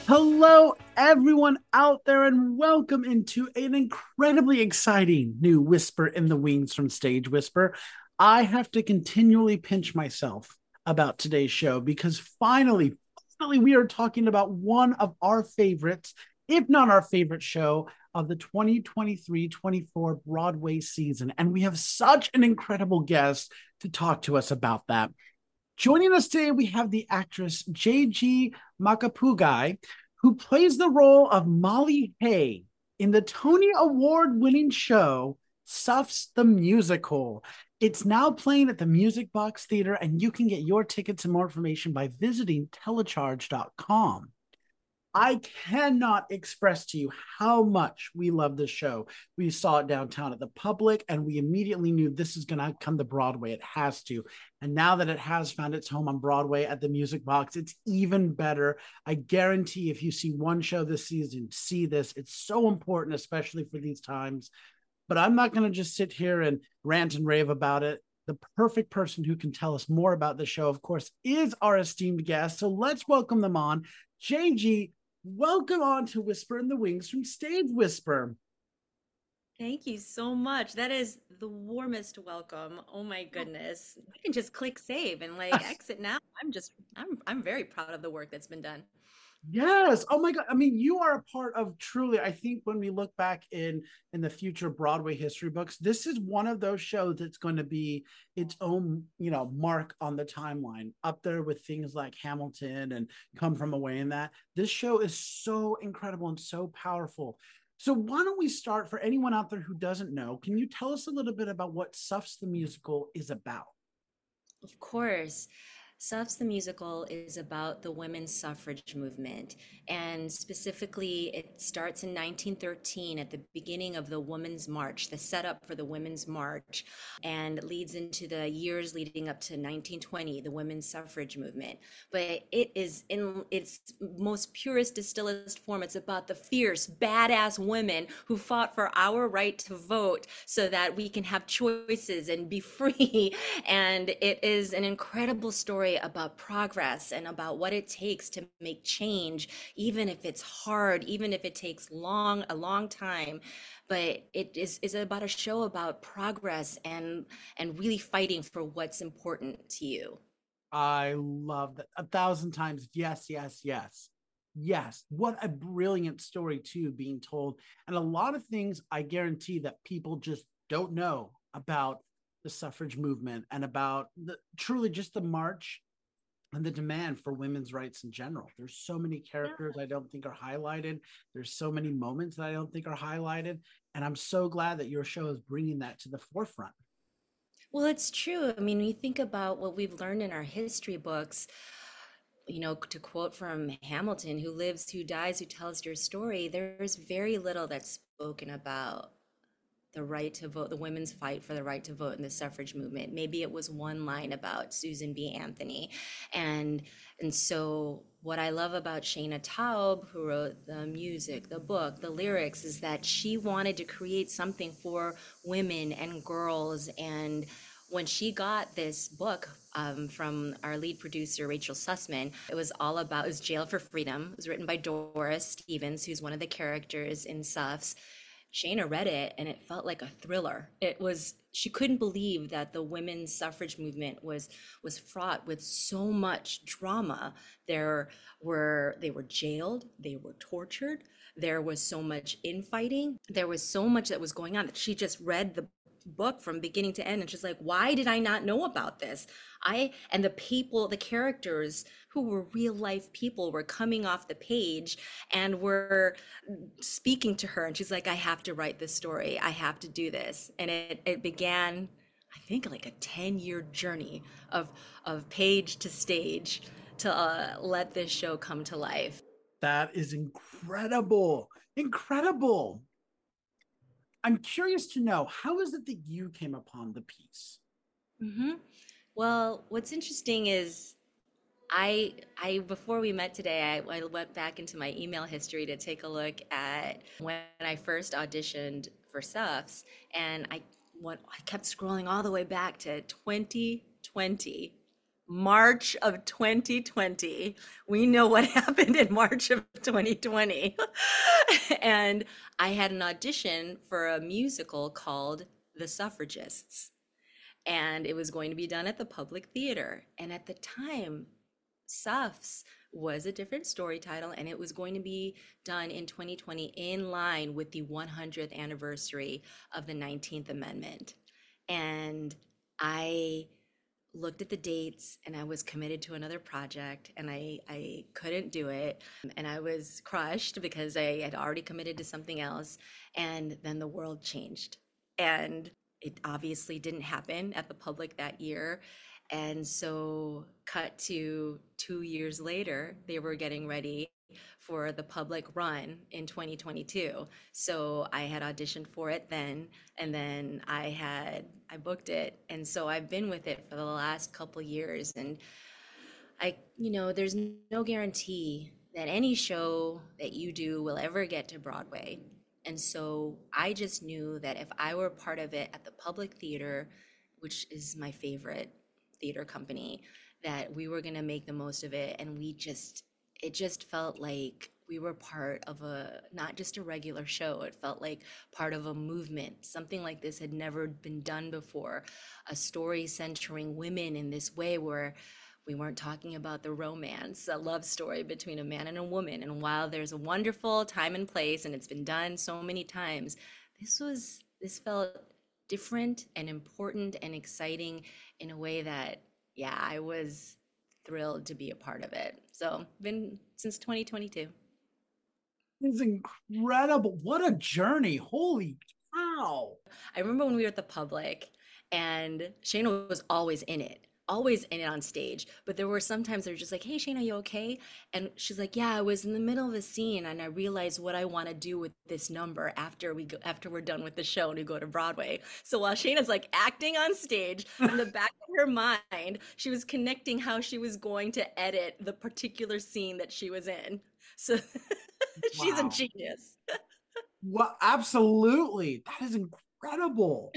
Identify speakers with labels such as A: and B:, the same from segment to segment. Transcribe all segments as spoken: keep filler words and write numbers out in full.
A: Hello, everyone out there, and welcome into an incredibly exciting new Whisper in the Wings from Stage Whisper. I have to continually pinch myself about today's show because finally, finally, we are talking about one of our favorites, if not our favorite show of the twenty twenty-three twenty-four Broadway season. And we have such an incredible guest to talk to us about that. Joining us today, we have the actress J G Makapugai, who plays the role of Molly Hay in the Tony Award winning show Suffs the Musical. It's now playing at the Music Box Theater, and you can get your tickets and more information by visiting telecharge dot com. I cannot express to you how much we love this show. We saw it downtown at the Public, and we immediately knew this is going to come to Broadway. It has to. And now that it has found its home on Broadway at the Music Box, it's even better. I guarantee if you see one show this season, see this. It's so important, especially for these times. But I'm not going to just sit here and rant and rave about it. The perfect person who can tell us more about the show, of course, is our esteemed guest. So let's welcome them on. J G, welcome on to Whisper in the Wings from Stage Whisper.
B: Thank you so much. That is the warmest welcome. Oh my goodness. I can just click save and like exit now. I'm just I'm I'm very proud of the work that's been done.
A: Yes. Oh my God. I mean, you are a part of truly, I think when we look back in in the future Broadway history books, this is one of those shows that's going to be its own, you know, mark on the timeline, up there with things like Hamilton and Come From Away and that. This show is so incredible and so powerful. So why don't we start for anyone out there who doesn't know, can you tell us a little bit about what Suffs the Musical is about?
B: Of course. Suffs the Musical is about the women's suffrage movement. And specifically, it starts in nineteen thirteen at the beginning of the Women's March, the setup for the Women's March, and leads into the years leading up to nineteen twenty, the women's suffrage movement. But it is in its most purest, distillest form. It's about the fierce, badass women who fought for our right to vote so that we can have choices and be free. And it is an incredible story about progress and about what it takes to make change, even if it's hard, even if it takes long, a long time. But it is, is about a show about progress and and really fighting for what's important to you.
A: I love that. A thousand times. Yes, yes, yes. Yes. What a brilliant story, too, being told. And a lot of things I guarantee that people just don't know about the suffrage movement and about the truly just the march and the demand for women's rights in general. There's so many characters I don't think are highlighted. There's so many moments that I don't think are highlighted. And I'm so glad that your show is bringing that to the forefront.
B: Well, it's true. I mean, when you think about what we've learned in our history books, you know, to quote from Hamilton, who lives, who dies, who tells your story, there's very little that's spoken about the right to vote, the women's fight for the right to vote in the suffrage movement. Maybe it was one line about Susan B. Anthony. And and so what I love about Shayna Taub, who wrote the music, the book, the lyrics, is that she wanted to create something for women and girls. And when she got this book um, from our lead producer, Rachel Sussman, it was all about, it was Jail for Freedom. It was written by Doris Stevens, who's one of the characters in Suffs. Shayna read it and it felt like a thriller. It was she couldn't believe that the women's suffrage movement was was fraught with so much drama. There were they were jailed, they were tortured, there was so much infighting, there was so much that was going on that she just read the book from beginning to end and she's like, why did I not know about this? I and the people, the characters who were real life people were coming off the page and were speaking to her, and she's like, I have to write this story, I have to do this. And it, it began, I think, like a ten year journey of of page to stage to uh, let this show come to life.
A: That is incredible. Incredible. I'm curious to know, how is it that you came upon the piece?
B: Hmm. Well, what's interesting is I I before we met today, I, I went back into my email history to take a look at when I first auditioned for Suffs, and I went I kept scrolling all the way back to twenty twenty, March of twenty twenty. We know what happened in March of twenty twenty. And I had an audition for a musical called The Suffragists, and it was going to be done at the Public Theater. And at the time, Suffs was a different story title, and it was going to be done in twenty twenty in line with the one hundredth anniversary of the nineteenth Amendment. And I looked at the dates and I was committed to another project and I, I couldn't do it. And I was crushed because I had already committed to something else. And then the world changed. And it obviously didn't happen at the public that year. And so, cut to two years later, they were getting ready for the public run in twenty twenty-two. So I had auditioned for it then, and then I had I booked it, and so I've been with it for the last couple years. And I, you know, there's no guarantee that any show that you do will ever get to Broadway. And so I just knew that if I were part of it at the Public Theater, which is my favorite theater company, that we were going to make the most of it. And we just, it just felt like we were part of a, not just a regular show, it felt like part of a movement. Something like this had never been done before. A story centering women in this way where we weren't talking about the romance, a love story between a man and a woman. And while there's a wonderful time and place, and it's been done so many times, this was, this felt different and important and exciting in a way that, yeah, I was thrilled to be a part of it. So, been since twenty twenty-two.
A: It's incredible. What a journey. Holy cow.
B: I remember when we were at the Public and Shayna was always in it, always in it on stage. But there were sometimes they're just like, "Hey, Shayna, you okay?" And she's like, "Yeah, I was in the middle of a scene and I realized what I want to do with this number after we go, after we're done with the show and we go to Broadway." So while Shayna's like acting on stage, in the back of her mind, she was connecting how she was going to edit the particular scene that she was in. So she's a
A: Wow.
B: genius.
A: Well, absolutely. That is incredible.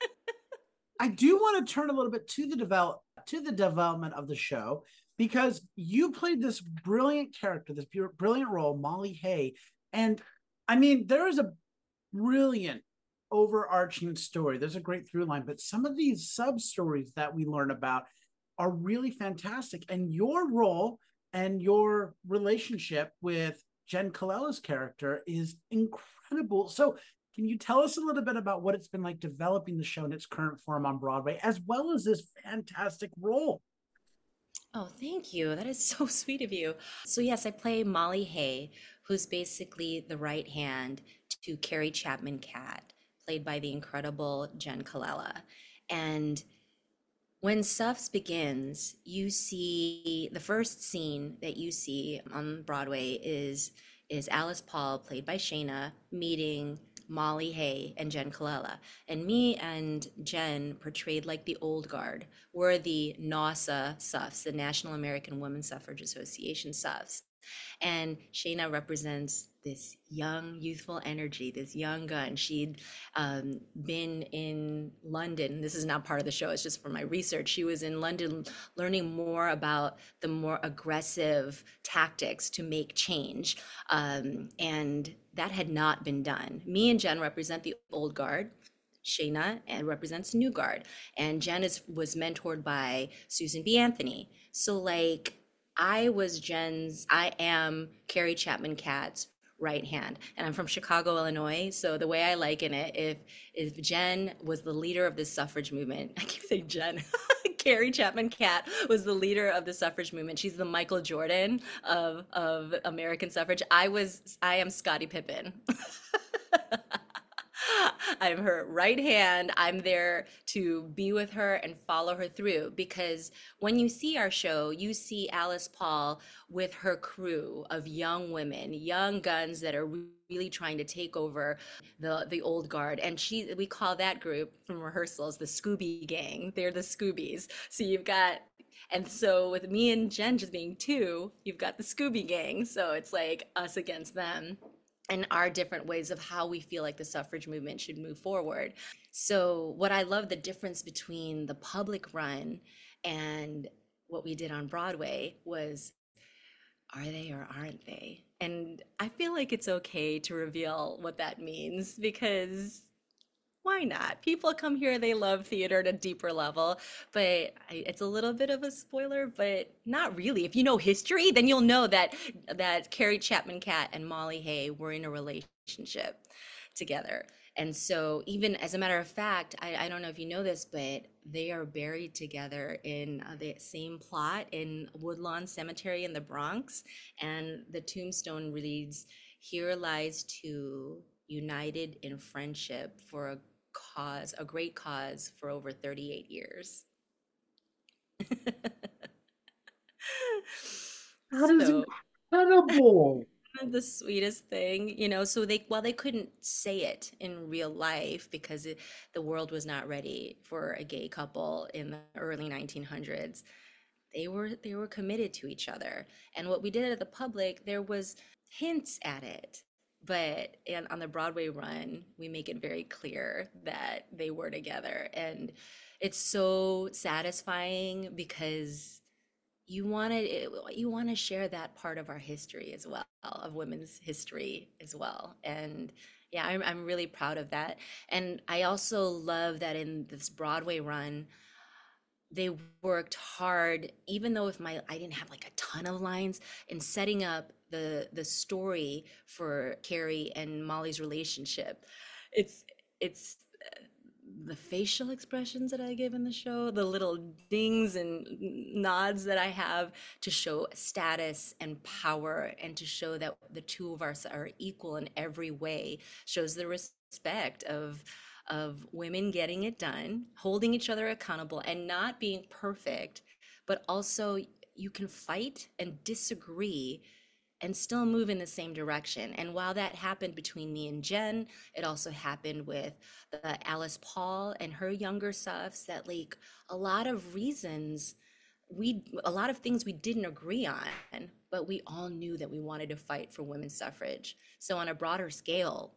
A: I do want to turn a little bit to the develop to the development of the show because you played this brilliant character, this brilliant role, Molly Hay, and I mean there is a brilliant overarching story. There's a great through line, but some of these sub stories that we learn about are really fantastic. And your role and your relationship with Jen Colella's character is incredible. So can you tell us a little bit about what it's been like developing the show in its current form on Broadway, as well as this fantastic role?
B: Oh, thank you. That is so sweet of you. So, yes, I play Molly Hay, who's basically the right hand to Carrie Chapman Catt, played by the incredible Jen Colella. And when Suffs begins, you see the first scene that you see on Broadway is is Alice Paul, played by Shayna, meeting Molly Hay and Jen Colella. And me and Jen portrayed like the old guard. We're the NASA Suffs, the National American Women Suffrage Association Suffs. And Shayna represents this young, youthful energy, this young gun. She'd um, been in London. This is not part of the show, it's just for my research. She was in London learning more about the more aggressive tactics to make change. Um, and that had not been done. Me and Jen represent the old guard. Shayna and represents New Guard. And Jen is, was mentored by Susan B. Anthony. So, like, I was Jen's, I am Carrie Chapman Catt's right hand. And I'm from Chicago, Illinois. So the way I liken it, if if Jen was the leader of this suffrage movement, I keep saying Jen, Carrie Chapman Catt was the leader of the suffrage movement. She's the Michael Jordan of of American suffrage. I was I am Scottie Pippen. I'm her right hand. I'm there to be with her and follow her through because when you see our show, you see Alice Paul with her crew of young women, young guns that are really trying to take over the the old guard. And she we call that group from rehearsals the Scooby Gang. They're the Scoobies. So you've got and so with me and Jen just being two, you've got the Scooby Gang. So it's like us against them and our different ways of how we feel like the suffrage movement should move forward. So what I love the difference between the public run and what we did on Broadway was, are they or aren't they? And I feel like it's okay to reveal what that means because why not? People come here, they love theater at a deeper level, but I, it's a little bit of a spoiler, but not really. If you know history, then you'll know that that Carrie Chapman Catt and Molly Hay were in a relationship together. And so, even as a matter of fact, I, I don't know if you know this, but they are buried together in uh, the same plot in Woodlawn Cemetery in the Bronx. And the tombstone reads, "Here lies two united in friendship for a cause, a great cause for over thirty-eight years."
A: That is
B: So
A: incredible.
B: the sweetest thing, you know, so they, while they couldn't say it in real life because it, the world was not ready for a gay couple in the early nineteen hundreds, they were they were committed to each other. And what we did at the public, there was hints at it, but and on the Broadway run, we make it very clear that they were together. And it's so satisfying because you wanted you want to share that part of our history as well, of women's history as well. And yeah, I'm, I'm really proud of that. And I also love that in this Broadway run, they worked hard, even though if my I didn't have like a ton of lines, in setting up the the story for Carrie and Molly's relationship. It's it's uh, the facial expressions that I give in the show, the little dings and nods that I have to show status and power and to show that the two of us are equal in every way, shows the respect of of women getting it done, holding each other accountable, and not being perfect, but also you can fight and disagree and still move in the same direction. And while that happened between me and Jen, it also happened with the Alice Paul and her younger selves, that like a lot of reasons we a lot of things we didn't agree on, but we all knew that we wanted to fight for women's suffrage. So on a broader scale,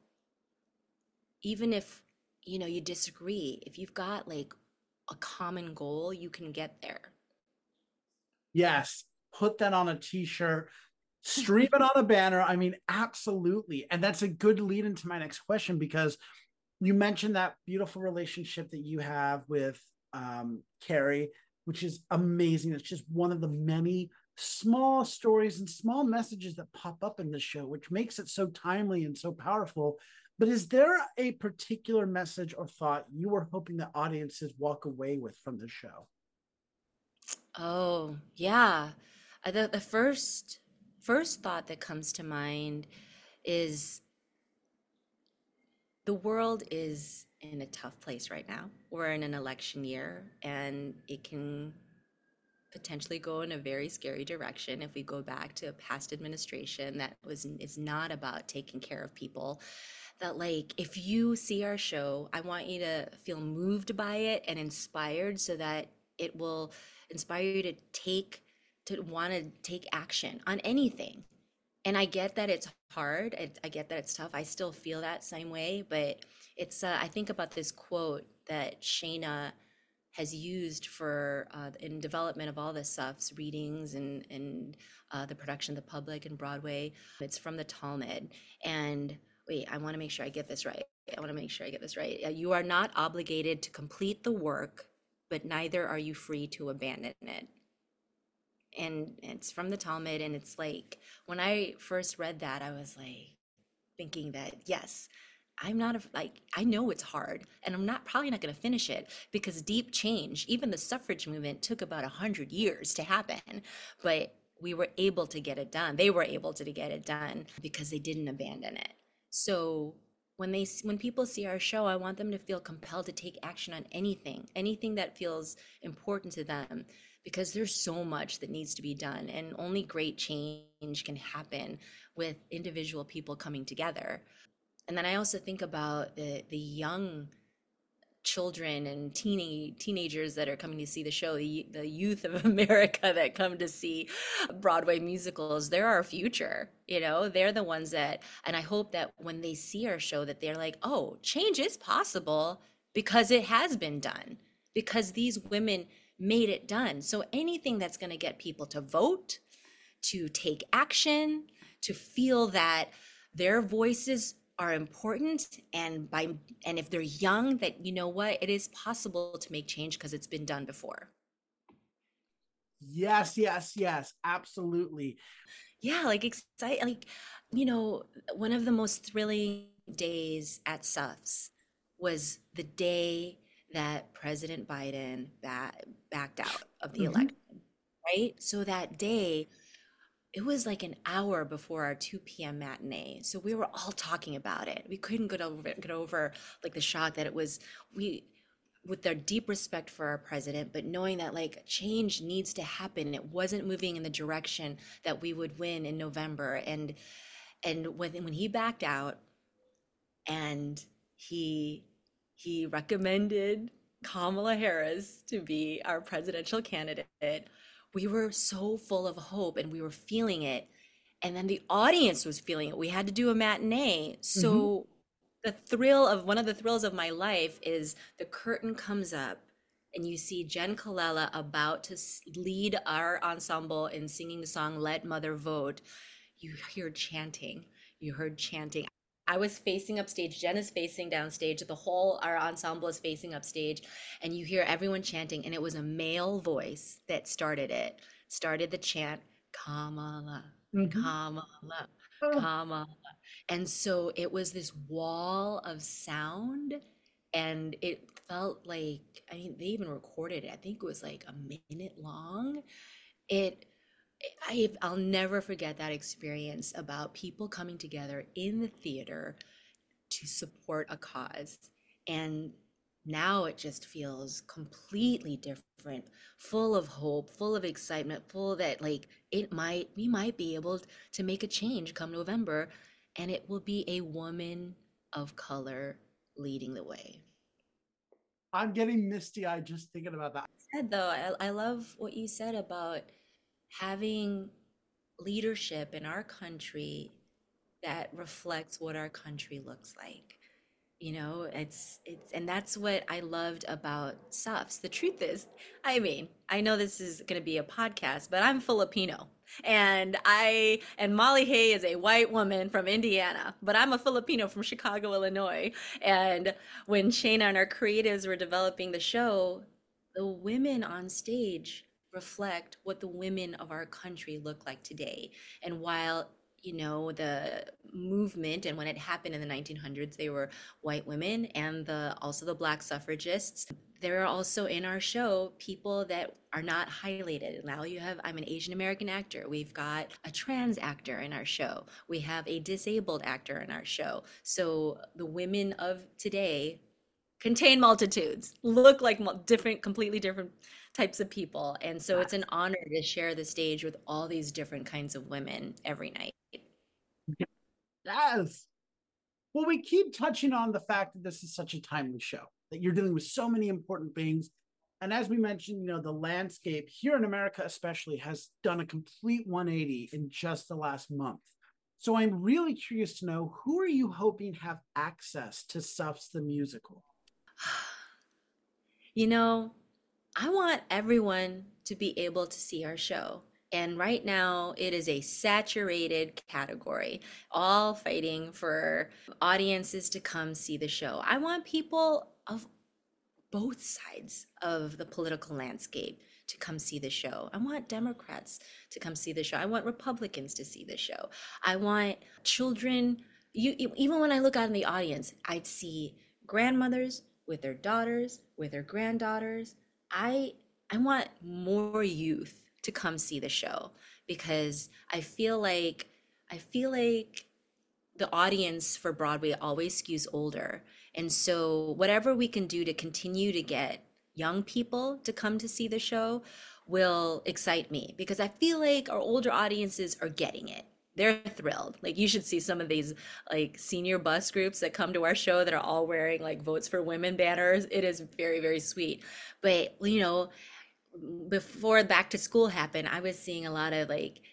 B: even if you know you disagree, if you've got like a common goal, you can get there.
A: Yes, put that on a t-shirt, stream it on a banner. I mean, absolutely. And that's a good lead into my next question because you mentioned that beautiful relationship that you have with um, Carrie, which is amazing. It's just one of the many small stories and small messages that pop up in the show, which makes it so timely and so powerful. But is there a particular message or thought you were hoping that audiences walk away with from the show?
B: Oh, yeah. Uh, The the first first thought that comes to mind is the world is in a tough place right now. We're in an election year and it can potentially go in a very scary direction if we go back to a past administration that was is not about taking care of people. That like if you see our show, I want you to feel moved by it and inspired so that it will inspire you to take to want to take action on anything. And I get that it's hard. I, I get that it's tough. I still feel that same way, but it's uh, I think about this quote that Shayna has used for uh, in development of all this stuff's readings and and uh, the production of the public and Broadway. It's from the Talmud. And wait, I want to make sure I get this right. I want to make sure I get this right. Uh, You are not obligated to complete the work, but neither are you free to abandon it. And it's from the Talmud. And it's like when I first read that, I was like thinking that yes, I'm not a, like I know it's hard, and I'm not probably not going to finish it because deep change, even the suffrage movement, took about a hundred years to happen, but we were able to get it done. They were able to get it done because they didn't abandon it. So when they when people see our show, I want them to feel compelled to take action on anything, anything that feels important to them, because there's so much that needs to be done, and only great change can happen with individual people coming together. And then I also think about the the young children and teeny teenagers that are coming to see the show, the, the youth of America that come to see Broadway musicals. They're our future, you know, they're the ones that, and I hope that when they see our show that they're like, oh, change is possible because it has been done, because these women made it done. So anything that's going to get people to vote, to take action, to feel that their voices are important, and by and if they're young, that you know what, it is possible to make change because it's been done before.
A: Yes, yes, yes, absolutely.
B: Yeah, like excite like you know, one of the most thrilling days at S U F S was the day that President Biden ba backed out of the
A: Mhm.
B: election, right? So that day, it was like an hour before our two p m matinee. So we were all talking about it. We couldn't get over get over like the shock that it was we with their deep respect for our president, but knowing that like change needs to happen. It wasn't moving in the direction that we would win in November. And and when when he backed out and he he recommended Kamala Harris to be our presidential candidate, we were so full of hope and we were feeling it. And then the audience was feeling it. We had to do a matinee.
A: Mhm.
B: So the thrill of one of the thrills of my life is the curtain comes up and you see Jen Colella about to s- lead our ensemble in singing the song Let Mother Vote. You hear chanting. You heard chanting. I was facing upstage. Jen is facing downstage. The whole our ensemble is facing upstage, and you hear everyone chanting. And it was a male voice that started it. Started the chant, Kamala,
A: Mhm.
B: Kamala,
A: Oh,
B: Kamala. And so it was this wall of sound, and it felt like, I mean, they even recorded it. I think it was like a minute long. It I, I'll never forget that experience about people coming together in the theater to support a cause. And now it just feels completely different, full of hope, full of excitement, full that like it might, we might be able to make a change come November, and it will be a woman of color leading the way.
A: I'm getting misty eyed just thinking about that.
B: Said though, I, I love what you said about having leadership in our country that reflects what our country looks like. You know, it's it's and that's what I loved about S U F S. The truth is, I mean, I know this is going to be a podcast, but I'm Filipino. And I and Molly Hay is a white woman from Indiana, but I'm a Filipino from Chicago, Illinois. And when Shayna and our creatives were developing the show, the women on stage reflect what the women of our country look like today. And while you know the movement and when it happened in the nineteen hundreds they were white women and the also the black suffragists, there are also in our show people that are not highlighted. Now you have, I'm an Asian American actor, we've got a trans actor in our show, we have a disabled actor in our show. So the women of today contain multitudes, look like different, completely different types of people. And so it's an honor to share the stage with all these different kinds of women every night.
A: Yes. Well, we keep touching on the fact that this is such a timely show, that you're dealing with so many important things. And as we mentioned, you know, the landscape here in America, especially, has done a complete one eighty in just the last month. So I'm really curious to know, who are you hoping have access to S U F S the musical?
B: You know, I want everyone to be able to see our show. And right now, it is a saturated category, all fighting for audiences to come see the show. I want people of both sides of the political landscape to come see the show. I want Democrats to come see the show. I want Republicans to see the show. I want children. You even when I look out in the audience, I see grandmothers with their daughters, with their granddaughters. I I want more youth to come see the show because I feel like I feel like the audience for Broadway always skews older. And so, whatever we can do to continue to get young people to come to see the show will excite me because I feel like our older audiences are getting it. They're thrilled. Like, you should see some of these like senior bus groups that come to our show that are all wearing like Votes for Women banners. It is very, very sweet. But, you know, before back to school happened, I was seeing a lot of like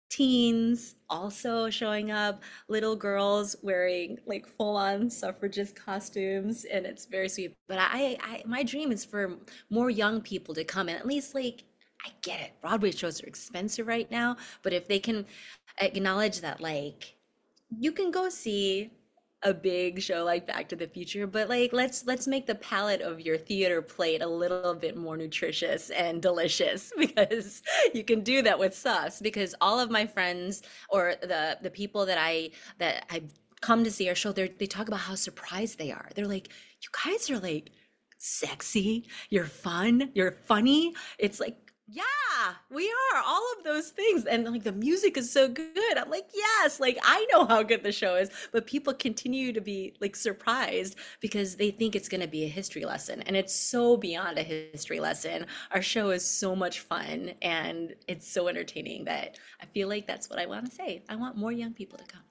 B: teens also showing up, little girls wearing like full-on suffragist costumes, and it's very sweet. But I, I my dream is for more young people to come and at least like I get it. Broadway shows are expensive right now, but if they can acknowledge that like you can go see a big show like Back to the Future, but like let's let's make the palette of your theater plate a little bit more nutritious and delicious because you can do that with sauce because all of my friends or the the people that I that I come to see our show, they they talk about how surprised they are. They're like, "You guys are like sexy, you're fun, you're funny." It's like yeah, we are all of those things. And like the music is so good. I'm like, yes, like I know how good the show is, but people continue to be like surprised because they think it's going to be a history lesson. And it's so beyond a history lesson. Our show is so much fun and it's so entertaining that I feel like that's what I want to say. I want more young people to come.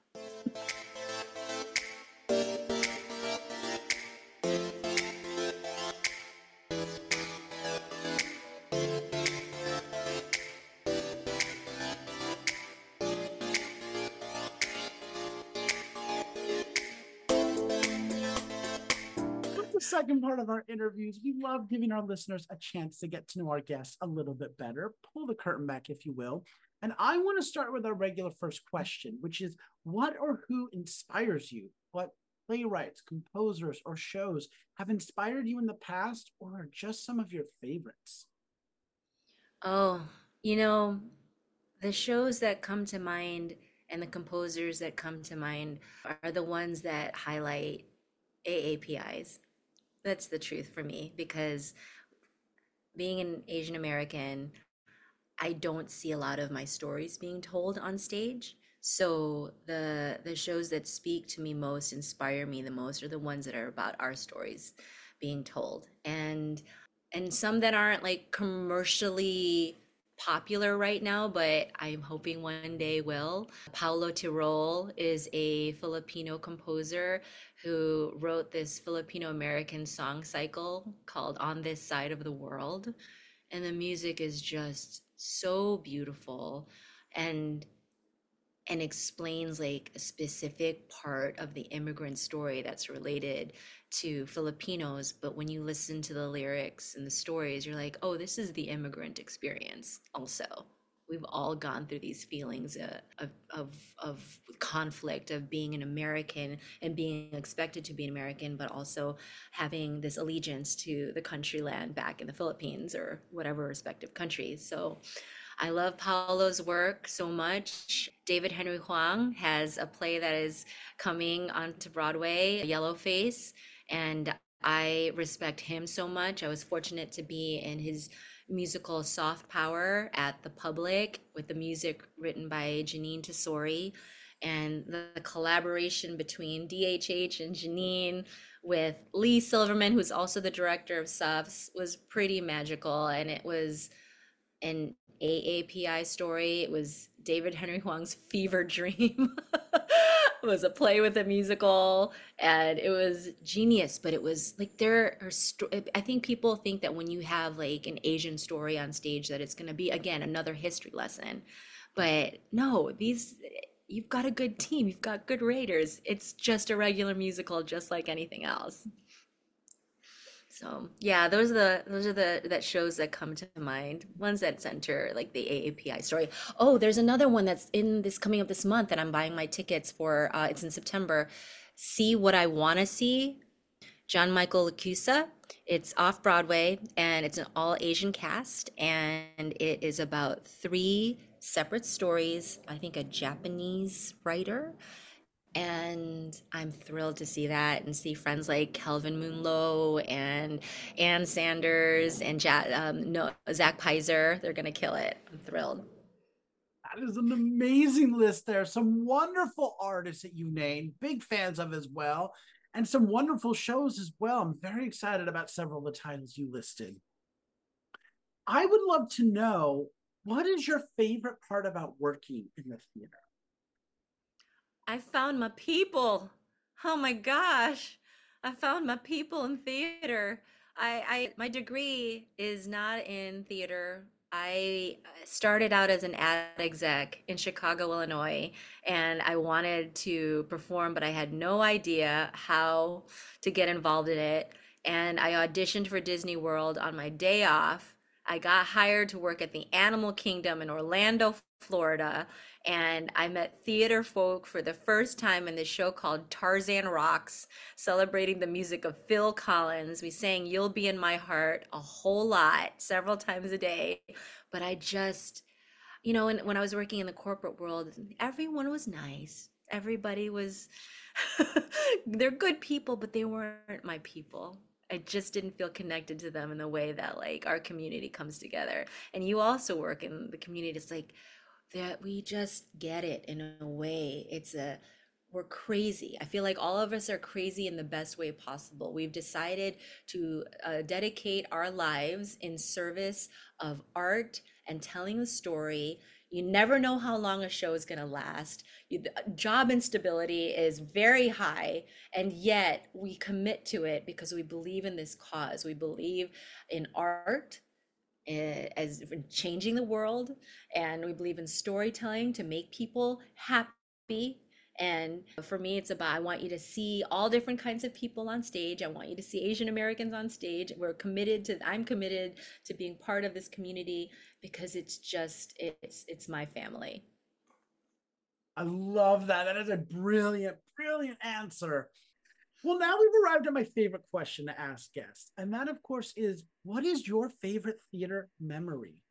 A: The second part of our interviews, we love giving our listeners a chance to get to know our guests a little bit better. Pull the curtain back, if you will. And I want to start with our regular first question, which is what or who inspires you? What playwrights, composers, or shows have inspired you in the past or are just some of your favorites?
B: Oh, you know, the shows that come to mind and the composers that come to mind are the ones that highlight A A P Is. That's the truth for me because being an Asian American, I don't see a lot of my stories being told on stage. So the the shows that speak to me most, inspire me the most, are the ones that are about our stories being told. And and some that aren't like commercially popular right now, but I'm hoping one day will. Paulo Tirol is a Filipino composer who wrote this Filipino American song cycle called On This Side of the World. And the music is just so beautiful and and explains like a specific part of the immigrant story that's related to Filipinos. But when you listen to the lyrics and the stories, you're like, oh, this is the immigrant experience also. We've all gone through these feelings uh, of, of, of conflict, of being an American and being expected to be an American, but also having this allegiance to the country land back in the Philippines or whatever respective countries. So I love Paolo's work so much. David Henry Hwang has a play that is coming onto Broadway, Yellowface, and I respect him so much. I was fortunate to be in his musical Soft Power at the Public with the music written by Janine Tesori. And the collaboration between D H H and Janine with Lee Silverman, who's also the director of Softs, was pretty magical. And it was an A A P I story. It was David Henry Hwang's fever dream. It was a play with a musical, and it was genius. But it was like there are. Sto- I think people think that when you have like an Asian story on stage, that it's going to be again another history lesson. But no, these you've got a good team. You've got good writers. It's just a regular musical, just like anything else. So yeah, those are the those are the that shows that come to mind. Ones that center like the A A P I story. Oh, there's another one that's in this coming up this month that I'm buying my tickets for. Uh, it's in September. See What I Wanna See, John Michael Lacusa. It's off Broadway and it's an all Asian cast and it is about three separate stories. I think a Japanese writer and I'm thrilled to see that and see friends like Kelvin Moonlow and Ann Sanders and ja- um, no, Zach Pizer. They're going to kill it. I'm thrilled.
A: That is an amazing list there. Some wonderful artists that you named, big fans of as well, and some wonderful shows as well. I'm very excited about several of the titles you listed. I would love to know what is your favorite part about working in the theater?
B: I found my people. Oh my gosh. I found my people in theater. I, I my degree is not in theater. I uh, started out as an ad exec in Chicago, Illinois, and I wanted to perform, but I had no idea how to get involved in it. And I auditioned for Disney World on my day off. I got hired to work at the Animal Kingdom in Orlando, Florida, and I met theater folk for the first time in this show called Tarzan Rocks, celebrating the music of Phil Collins. We sang You'll Be in My Heart a whole lot, several times a day. But I just, you know, when, when I was working in the corporate world, everyone was nice. Everybody was, they're good people, but they weren't my people. I just didn't feel connected to them in the way that like our community comes together. And you also work in the community. It's like that we just get it in a way. It's a we're crazy. I feel like all of us are crazy in the best way possible. We've decided to uh, dedicate our lives in service of art and telling a story. You never know how long a show is going to last. You, the job instability is very high, and yet we commit to it because we believe in this cause. We believe in art eh, as changing the world, and we believe in storytelling to make people happy. And for me, it's about I want you to see all different kinds of people on stage. I want you to see Asian Americans on stage. We're committed to, I'm committed to being part of this community because it's just, it's, it's my family.
A: I love that. That is a brilliant, brilliant answer. Well, now we've arrived at my favorite question to ask guests. And that, of course, is what is your favorite theater memory?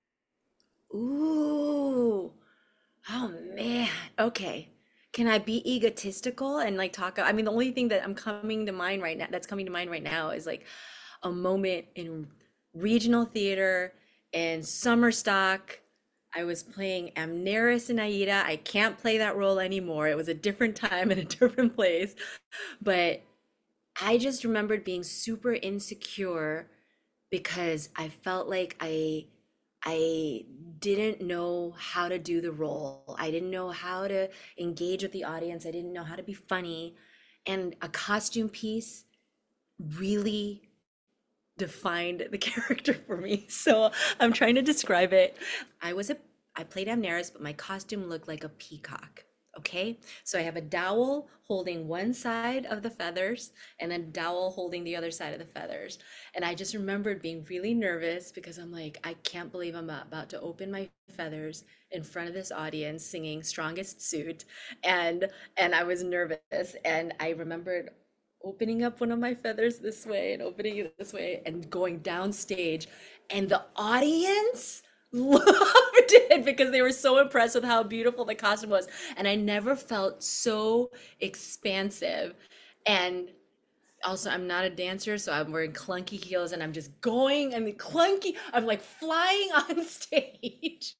B: Ooh, oh man. Okay. Can I be egotistical and like talk? I mean, the only thing that I'm coming to mind right now, that's coming to mind right now is like a moment in regional theater and summer stock. I was playing Amneris and Aida. I can't play that role anymore. It was a different time and a different place. But I just remembered being super insecure because I felt like I I didn't know how to do the role. I didn't know how to engage with the audience. I didn't know how to be funny. And a costume piece really defined the character for me. So I'm trying to describe it. I was a I played Amneris, but my costume looked like a peacock. Okay, so I have a dowel holding one side of the feathers and then dowel holding the other side of the feathers. And I just remembered being really nervous because I'm like, I can't believe I'm about to open my feathers in front of this audience singing Strongest Suit. And and I was nervous. And I remembered opening up one of my feathers this way and opening it this way and going downstage, and the audience loved it because they were so impressed with how beautiful the costume was, and I never felt so expansive. And also, I'm not a dancer, so I'm wearing clunky heels and I'm just going and the clunky, I'm like flying on stage.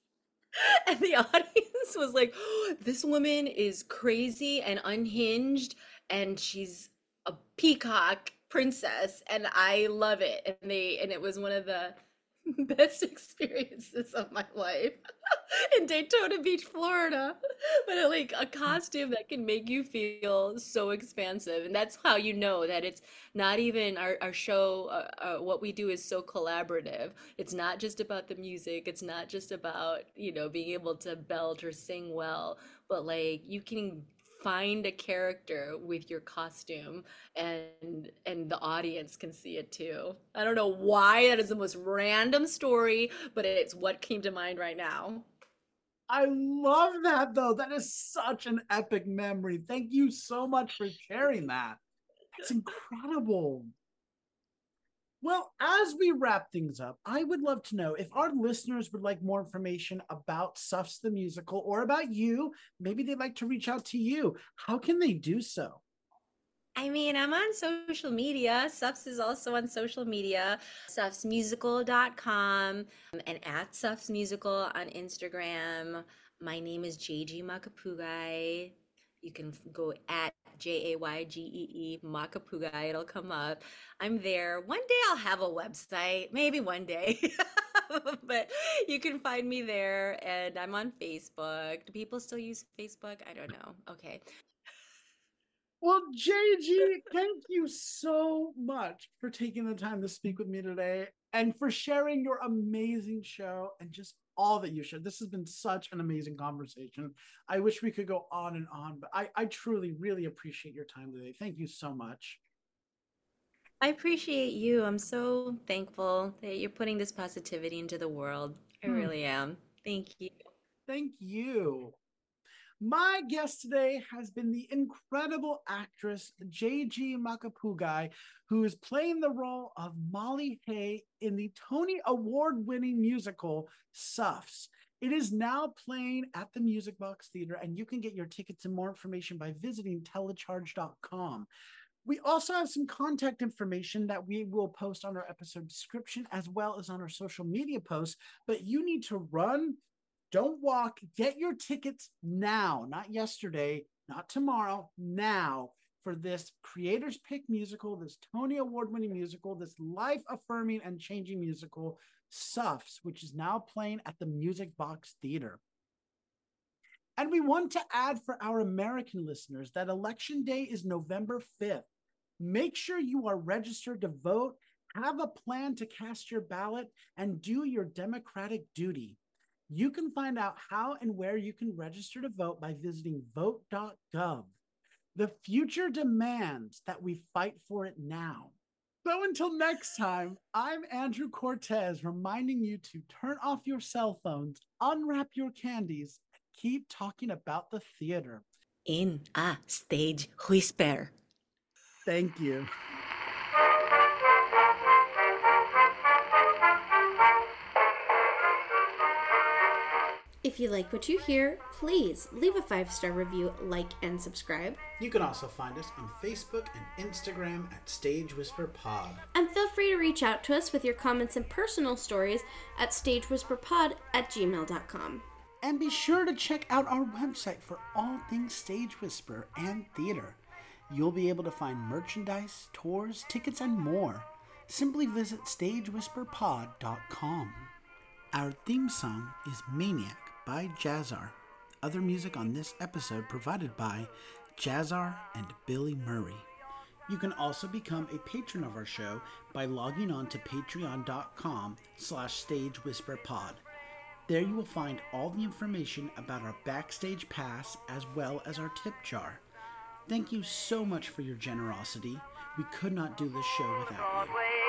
B: And the audience was like, "Oh, this woman is crazy and unhinged, and she's a peacock princess, and I love it." And they, and it was one of the best experiences of my life in Daytona Beach, Florida. But uh, like a costume that can make you feel so expansive. And that's how you know that it's not even our, our show, uh, uh, what we do is so collaborative. It's not just about the music, it's not just about, you know, being able to belt or sing well, but like you can find a character with your costume, and and the audience can see it too. I don't know why that is the most random story, but it's what came to mind right now.
A: I love that, though. That is such an epic memory. Thank you so much for sharing that. That's incredible. Well, as we wrap things up, I would love to know if our listeners would like more information about Suffs the Musical or about you. Maybe they'd like to reach out to you. How can they do so?
B: I mean, I'm on social media. Suffs is also on social media, suffs musical dot com and at Suffs Musical on Instagram. My name is J G Makapugai. You can go at J A Y G E E Makapugai. It'll come up. I'm there. One day I'll have a website, maybe one day. But you can find me there, and I'm on Facebook. Do people still use Facebook? I don't know. Okay.
A: Well, J G, thank you so much for taking the time to speak with me today. and for sharing your amazing show and just all that you shared. This has been such an amazing conversation. I wish we could go on and on, but I, I truly, really appreciate your time today. Thank you so much.
B: I appreciate you. I'm so thankful that you're putting this positivity into the world. I
A: Hmm.
B: really am. Thank you.
A: Thank you. My guest today has been the incredible actress J G Makapugai, who is playing the role of Molly Hay in the Tony Award-winning musical Suffs. It is now playing at the Music Box Theater, and you can get your tickets and more information by visiting telecharge dot com. We also have some contact information that we will post on our episode description as well as on our social media posts, but you need to run. Don't walk. Get your tickets now, not yesterday, not tomorrow, now for this Creators Pick musical, this Tony Award-winning musical, this life-affirming and changing musical, Suffs, which is now playing at the Music Box Theater. And we want to add for our American listeners that Election Day is November fifth. Make sure you are registered to vote, have a plan to cast your ballot, and do your democratic duty. You can find out how and where you can register to vote by visiting vote dot gov. The future demands that we fight for it now. So until next time, I'm Andrew Cortez reminding you to turn off your cell phones, unwrap your candies, and keep talking about the theater.
B: In a stage whisper.
A: Thank you.
C: If you like what you hear, please leave a five-star review, like, and subscribe.
A: You can also find us on Facebook and Instagram at Stage Whisper Pod.
C: And feel free to reach out to us with your comments and personal stories at stagewhisperpod at gmail dot com.
A: And be sure to check out our website for all things Stage Whisper and theater. You'll be able to find merchandise, tours, tickets, and more. Simply visit stage whisper pod dot com. Our theme song is Maniac by Jazzar. Other music on this episode provided by Jazzar and Billy Murray. You can also become a patron of our show by logging on to patreon dot com slash stagewhisperpod. There you will find all the information about our backstage pass as well as our tip jar. Thank you so much for your generosity. We could not do this show without you.